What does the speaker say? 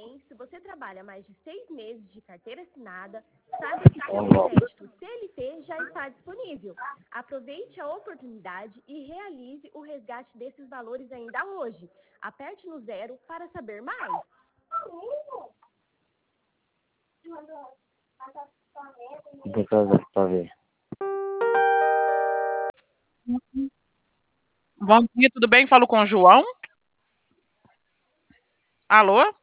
também, se você trabalha mais de 6 meses de carteira assinada, saiba que seu crédito CLT já está disponível. Aproveite a oportunidade e realize o resgate desses valores ainda hoje. Aperte no 0 para saber mais. Para ver. Bom dia, tudo bem? Falo com o João. Alô?